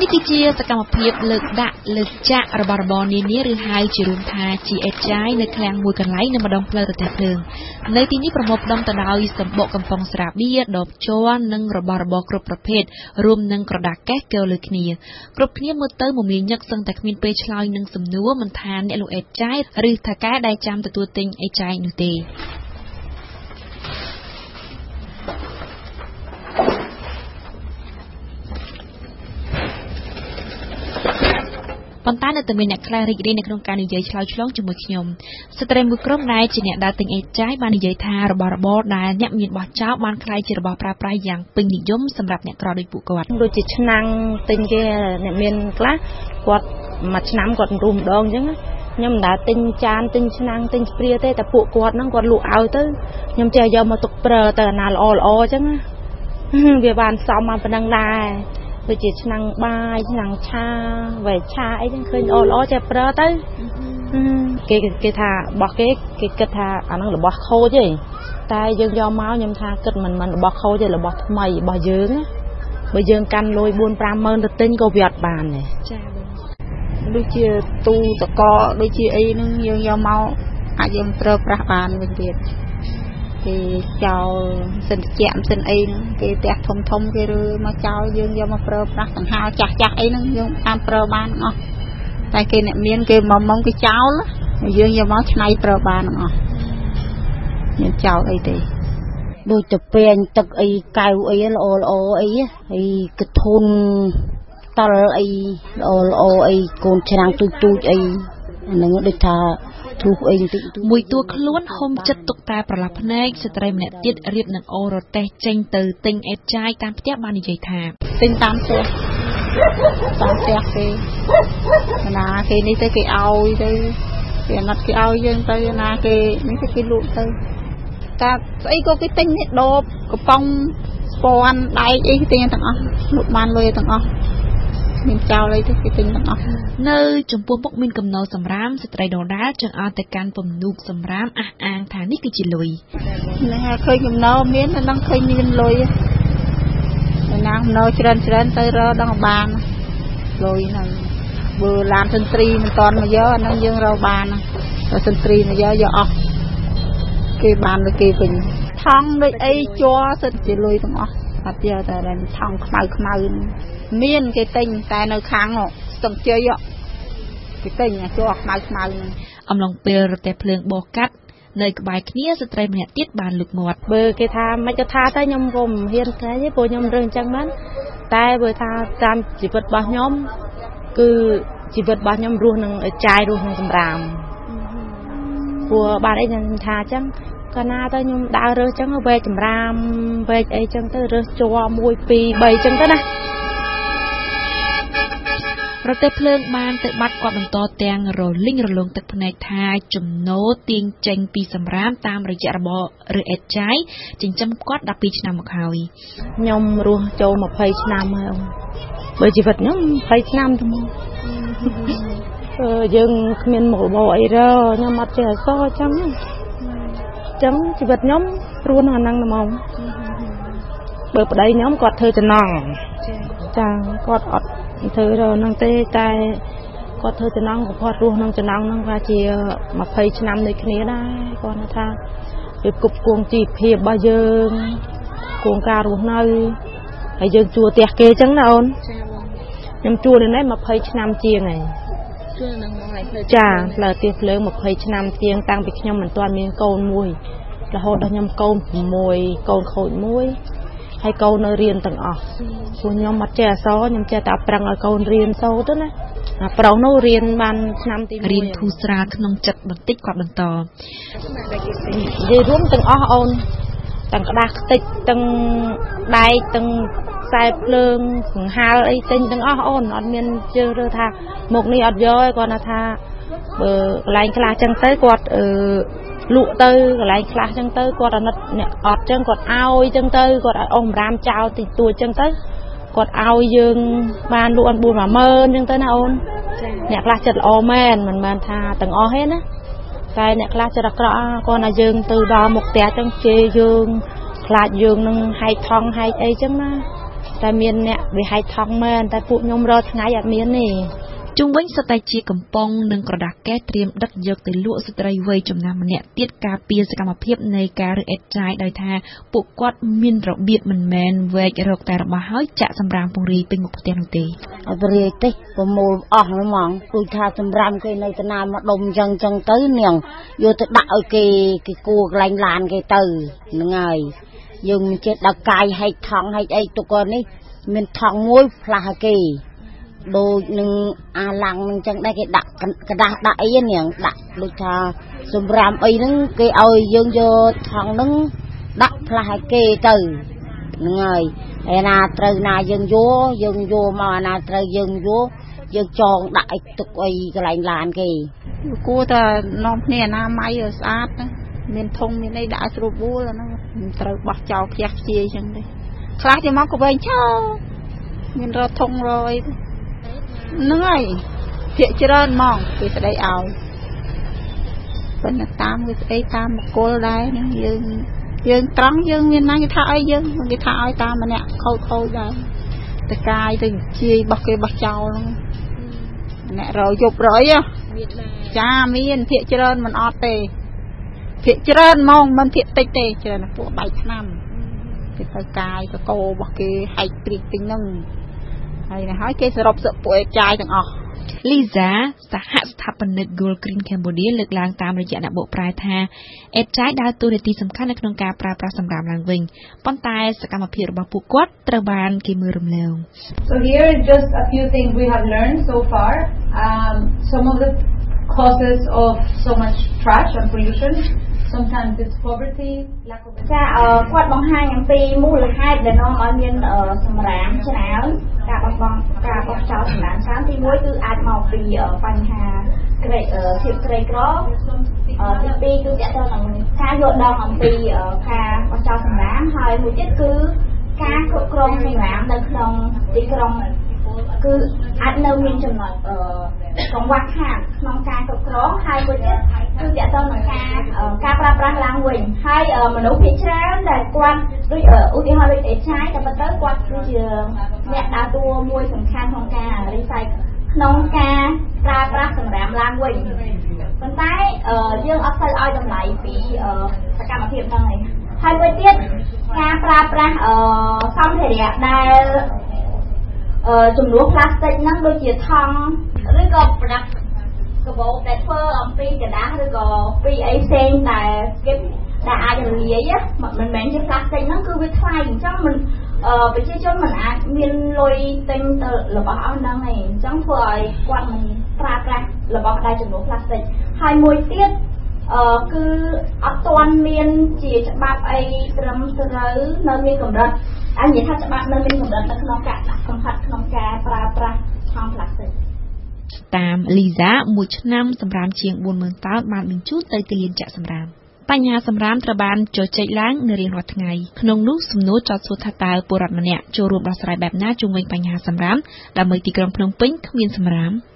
នេះគឺជាសកម្មភាពលើកដាក់លើកចាក់របស់របរនានាឬហៅជារួមថាជាអេតចាយនៅឃ្លាំងមួយកន្លែងនៅម្ដងផ្លូវរទេះភ្លើងនៅទីនេះប្រមូលផ្ដុំទៅដោយសម្បកកំប៉ុងស្រាបៀរដបជ័រនិងរបស់របរគ្រប់ប្រភេទរួមនឹងក្រដាសកេះកែវលើគ្នាគ្រប់គ្នាមើលទៅមមាញឹកសឹងតែគ្មានពេលឆ្លើយនឹងសំណួរមិនថាអ្នកលក់អេតចាយឬថាកែដែលចាំទទួលទិញអេតចាយនោះទេប៉ុន្តែនៅតែមានអ្នកខ្លះរីករាយនៅក្នុងការនិយាយឆ្លើយឆ្លងជាមួយខ្ញុំស្ត្រីមួយក្រុមដែលជាអ្នកដើរទិញអេតចាយបាននិយាយថារបស់របរដែលអ្នកមានបោះចោលបានក្លាយជារបស់ប្រើប្រាស់យ៉ាងពេញនិយមសម្រាប់អ្នកក្រដូចពួកគាត់ដូចជាឆ្នាំងទិញគេអ្នកមានខ្លះគាត់មួយឆ្នាំគាត់រួមម្ដងអញ្ចឹងខ្ញុំមិនដើរទិញចានទិញឆ្នាំងទិញស្ព្រាទេតែពួកគាត់ហ្នឹងគាត់លក់ឲ្យទៅខ្ញុំចេះយកមកទុកប្រើទៅអាណាល្អល្អអញ្ចឹងវាបានសមមកប៉ុណ្ណឹងដែរដូចជាឆ្នាំងបាយឆ្នាំងឆាវ៉ែឆាអីហ្នឹងឃើញល្អចេះប្រើទៅគេថារបស់គេគិតថាអាហ្នឹងរបស់ខូចទេតែយើងយកមកខ្ញុំថាគិតមិនរបស់ខូចទេរបស់ថ្មីរបស់យើងណាបើយើងកាន់លុយ 4-5 ម៉ឺនទៅទិញក៏វាអត់បានដែរចា៎ដូចជាទូតកដូចជាអីហ្នឹងយើងយកមកអាចយើងប្រើប្រាស់បានវិញទៀតគេចោលសិនតិចសិនអីហ្នឹងគេផ្ទះធំគេរើមកចោលយើងយកមកប្រើប្រាស់សង្ហាចាស់អីហ្នឹងយើងតាមប្រើបានអស់តែគេអ្នកមានគេមកគេចោលយើងយកមកឆ្នៃប្រើបានអស់មានចោលអីទេដូចទៅពេញទឹកអីកៅអីល្អអីហើយកធុនតលអីល្អអីកូនឆ្នាំងទូចអីហ្នឹងដូចថាធូបអីតិចមួយតួខ្លួនហុំចិត្តទុកតែប្រឡាស់ភ្នែកស្ត្រីម្នាក់ទៀតរៀបនឹងអូររទេះចេញទៅទិញអេតចាយតាមផ្ទះបាននិយាយថាទិញតាមផ្ទះគេណាគេនេះទៅគេឲ្យទៅគេអាណិតគេឲ្យយើងទៅណាគេនេះទៅគេលក់ទៅតែស្អីក៏គេទិញនេះដបកំប៉ុងស្ពាន់ដែកអីគេទិញទាំងអស់លក់បានលុយទាំងអស់មានចោលអីទៅគេទិញទាំងអស់នៅចំពោះមុខមានកំណោសម្រាមស្ត្រីដដាលចង្អុលទៅកាន់ពំនូកសម្រាមអះអាងថានេះគឺជាលុយណាឃើញកំណោមាននឹងឃើញមានលុយណាកំណោច្រើនទៅរកដល់បានលុយហ្នឹងបើឡានសិនត្រីមិនតាន់មកយកអាហ្នឹងយើងរកបានតែសិនត្រីមកយកអស់គេបានទៅគេវិញថងដូចអីជ័រសិតជាលុយទាំងអស់អត់យកតែថងខ្មៅមានគេទិញតែនៅខាងស្ទឹងជ័យគេទិញជ័រខ្មៅហ្នឹងអំឡុងពេលរទេះភ្លើងបោះកាត់នៅក្បែរគ្នាស្ត្រីម្នាក់ទៀតបានលឹកមាត់បើគេថាមិនទៅថាតែខ្ញុំក៏មិនហ៊ានក្រែងទេព្រោះខ្ញុំរើសអញ្ចឹងបានតែបើថាតាមជីវិតរបស់ខ្ញុំគឺជីវិតរបស់ខ្ញុំរស់នឹងចាយរស់នឹងសម្រាមព្រោះបានអីខ្ញុំថាអញ្ចឹងកាលណាទៅខ្ញុំដើររើសអញ្ចឹងវែកសម្រាមវែកអីអញ្ចឹងទៅរើសជ័រ1 2 3អញ្ចឹងទៅណារទេះភ្លើងបានទៅបាត់គាត់បន្តទាំងរលីងរលងទឹកភ្នែកថាចំណូលទាញចេញពីសម្រាមតាមរយៈរបរឬអេតចាយចិញ្ចឹមគាត់12ឆ្នាំមកហើយខ្ញុំរស់ចូល20ឆ្នាំហើយបើជីវិតខ្ញុំ20ឆ្នាំទៅមកយើងគ្មានមុខរបរអីរើខ្ញុំអត់ចេះអសអញ្ចឹងជីវិតខ្ញុំរស់នៅអាហ្នឹងហ្មងបើប្តីខ្ញុំគាត់ធ្វើចំណងចាគាត់អត់ធ្វើហ្នឹងទេតែគាត់ធ្វើចំណងក៏គាត់រស់ក្នុងចំណងហ្នឹងថាជា20ឆ្នាំដូចគ្នាដែរគាត់ថាវាគប់គងជីវភាពរបស់យើងគងការរស់នៅហើយយើងជួលផ្ទះគេអញ្ចឹងណាអូនខ្ញុំជួលនៅនេះ20ឆ្នាំជាងហើយជួលនឹងមកហើយចាផ្លូវផ្ទះភ្លើង20ឆ្នាំជាងតាំងពីខ្ញុំមិនទាន់មានកូនមួយរហូតដល់ខ្ញុំកូន6កូនខូច1ហើយកូននៅរៀនទាំងអស់ព្រោះខ្ញុំអត់ចេះអក្សរខ្ញុំចេះតែប្រឹងឲ្យកូនរៀនសូត្រទៅណាប្រុសនោះរៀនបានឆ្នាំទី1 រៀនធូរស្រាលក្នុងចិត្តបន្តិចគាត់បន្តនិយាយរួមទាំងអស់អូនទាំងក្តារខ្ទេចទាំងដែកទាំងខ្សែភ្លើងសង្ហាលអីទិញទាំងអស់អូនអត់មានជឿរើថាមកនេះអត់យកទេគាត់ថាបើកន្លែងខ្លះចឹងទៅគាត់លក់ទៅកន្លែងខ្លះចឹងទៅគាត់អាណិតអ្នកអត់ចឹងគាត់ឲ្យចឹងទៅគាត់ឲ្យអស់សម្រាមចោលតិចតួចចឹងទៅគាត់ឲ្យយើងបានលក់អន4-5ម៉ឺនចឹងទៅណាអូនអ្នកខ្លះចិត្តល្អមែនមិនមែនថាទាំងអស់ទេណាតែអ្នកខ្លះចិត្តអាក្រក់គាត់ថាយើងទៅដល់មុខផ្ទះចឹងជេរយើងខ្លាចយើងនឹងហែកថងហែកអីចឹងណាតែមានអ្នកវាហែកថងមែនតែពួកខ្ញុំរត់ថ្ងៃអត់មានទេជុំវិញសតៃជាកំប៉ុងនិងក្រដាស់កែសត្រៀមដឹកយកទៅលក់ស្ត្រីវ័យចំណាស់ម្នាក់ទៀតការពារសកម្មភាពនៃការរើសអេតចាយដោយថាពួកគាត់មានរបៀបមិនមែនវែករកតែរបស់ហើយចាក់សម្រាមពង្រីពេញមុខផ្ទះនោះទេអត់រាយទេប្រមូលអស់ហ្មងដូចថាសម្រាមគេនៅតាណាមកដុំចឹងទៅនាងយកទៅដាក់ឲ្យគេគួរកន្លែងឡានគេទៅហ្នឹងហើយយើងមិនចេះដល់កាយហែកថងហែកអីទុកគាត់នេះមានថងមួយផ្លាស់ឲ្យគេដូចនឹងអាឡាំងនឹងចឹងដែរគេដាក់กระดาษដាក់អីនាងដាក់ដូចថាសម្រាមអីហ្នឹងគេឲ្យយើងយកថងហ្នឹងដាក់ផ្លាស់ឲ្យគេទៅហ្នឹងហើយឯណាត្រូវណាយើងយកមកអាណាត្រូវយើងយកយើងចងដាក់ឲ្យទុកអីកន្លែងឡានគេគួរតែនាំគ្នាអនាម័យឲ្យស្អាតមានធុងមានអីដាក់ស្រួលបួលអាហ្នឹងមិនត្រូវបោះចោលខ្ជះខ្ជាយចឹងទេខ្លះទៅមកក៏វែងឆោមានរត់ធុងរយហ្នឹងហើយភាកច្រើនហ្មងគេស្ដីឲ្យប៉ុន្តែតាមវាស្ដីតាមមគលដែរហ្នឹងយើងត្រង់យើងមានណាគេថាអីយើងគេថាឲ្យតាមម្នាក់ខូចដែរតកាយទៅជាយបោះគេបោះចោលហ្នឹងអ្នករយប់រយចាមានភាកច្រើនមិនអត់ទេភាកច្រើនហ្មងមិនភាកតិចទេច្រើនពួកបែកឆ្នាំគេទៅកាយកកោរបស់គេហែកព្រីកពេញហ្នឹងហើយគេសរុបសពួកចាយទាំងអស់ Lisa សហស្ថាបនិក Gold Green Cambodia លើកឡើងតាមរយៈអ្នកបកប្រែថាអេតចាយដើរតួនាទីសំខាន់នៅក្នុងការប្រើប្រាស់សម្រាមឡើងវិញប៉ុន្តែសកម្មភាពរបស់ពួកគាត់ត្រូវបានគេមើលរំលង So here is just a few things we have learned so far. Some of the causes of so much trash and pollution. Sometimes it's poverty, lack of គាត់បង្ហាញអំពីមូលហេតុដែលនាំឲ្យមានសម្រាមច្រើនការបោះចោលសម្រាមច្រើនទី1គឺអាចមកពីបញ្ហាភាពក្រីក្រទី2គឺតើតើនឹងការយល់ដឹងអំពីការបោះចោលសម្រាមហើយមួយទៀតគឺការគ្រប់គ្រងសម្រាមនៅក្នុងទីក្រុងគឺអាចនៅមានចំណុចកង្វះខាតក្នុងការគ្រប់គ្រងហើយមួយទៀតគឺតើតើនឹងការប្រើប្រាស់ឡើងវិញហើយមនុស្សភាគច្រើនដែលគាត់ដូចឧទាហរណ៍ដូចអេចាយតែប៉ុន្តែគាត់គឺជាអ្នកដើរតួមួយសំខាន់ក្នុងការ recycle ក្នុងការប្រើប្រាស់សម្រាមឡើងវិញប៉ុន្តែយើងអត់ទៅឲ្យតម្លៃពីសកម្មភាពហ្នឹងឯងហើយមួយទៀតការប្រើប្រាស់សម្ភារៈដែលចំនួនផ្លាស្ទិកហ្នឹងដូចជាថង់ឬក៏ប្រដាប់កាបូបដែលធ្វើអំពីกระดาษឬក៏ពីអីផ្សេងដែលគេដែលអាចរលាយមិនមែនជាផ្លាស្ទិកហ្នឹងគឺវាថ្លៃអញ្ចឹងមិនប្រជាជនមិនអាចមានលុយទិញទៅរបស់អស់ហ្នឹងឯងអញ្ចឹងធ្វើឲ្យគាត់មិនប្រើប្រាស់របស់ដែលចំនួនផ្លាស្ទិកហើយមួយទៀតគឺអត់ទាន់មានជាច្បាប់អីត្រឹមត្រូវនៅមានកម្រិតអញ្ចឹងថាច្បាប់នៅមានកម្រិតនៅក្នុងការដាក់កំហិតក្នុងការប្រើប្រាស់ថង់ផ្លាស្ទិកតាម Lisa មួយឆ្នាំសម្រាមជាង 40,000 តោនបានបញ្ជូនទៅទីលានចាក់សម្រាមបញ្ហាសម្រាមត្រូវបានជជែកឡើងនៅរៀងរាល់ថ្ងៃក្នុងនោះសំណួរចោទសួរថាតើពលរដ្ឋម្នាក់ចូលរួមដោះស្រាយបែបណាជុំវិញបញ្ហាសម្រាមដើម្បីទីក្រុងភ្នំពេញគ្មានសម្រាម